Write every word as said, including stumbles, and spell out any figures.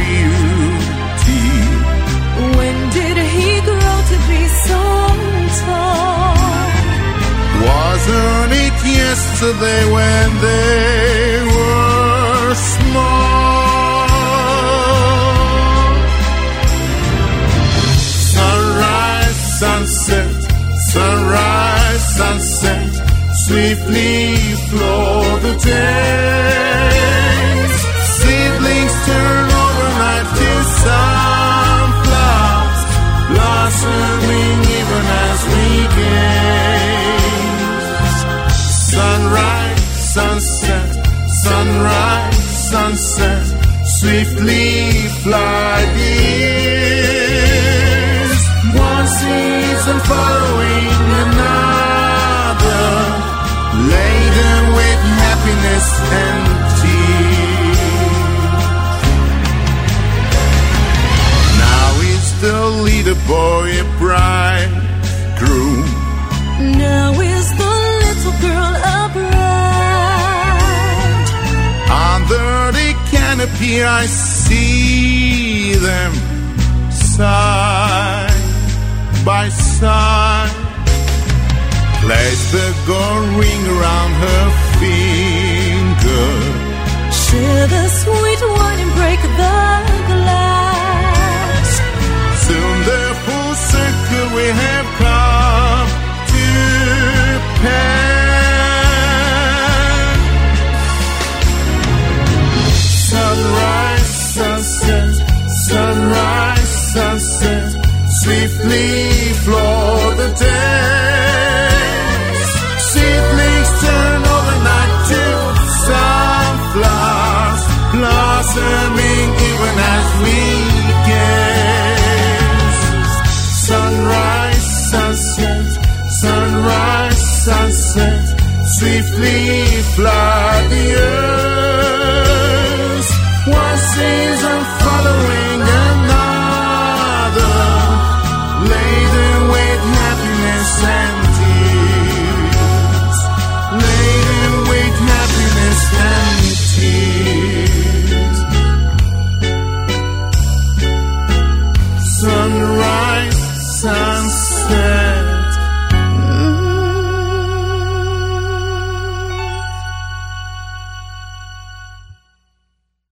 beauty. When did he grow to be so tall? Wasn't it yesterday when they were small? Sunrise, sunset, sunrise, sunset, swiftly flow the days. Seedlings turn overnight to sunflowers, blossoming even as we gaze. Sunrise, sunset, sunrise, sunset, swiftly fly the years. One season following another, laden with happiness and tears. Now it's the little boy, a bridegroom. Now is the little girl a bride. Under the canopy I see them side by side. Place the gold ring around her finger. Share the sweet wine and break the glass. Soon the full circle we have come to pass. Sunrise, sunset, sunrise, sunset, swiftly flow the days. Seedlings turn overnight to sunflowers, blossoming even as we gaze. Sunrise, sunset, sunrise, sunset, swiftly